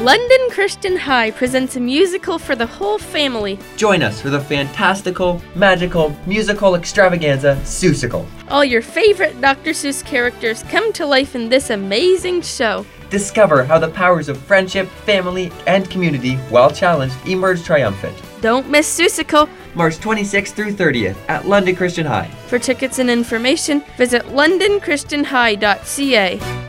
London Christian High presents a musical for the whole family. Join us for the fantastical, magical, musical extravaganza, Seussical. All your favorite Dr. Seuss characters come to life in this amazing show. Discover how the powers of friendship, family, and community, while challenged, emerge triumphant. Don't miss Seussical, March 26th through 30th at London Christian High. For tickets and information, visit londonchristianhigh.ca.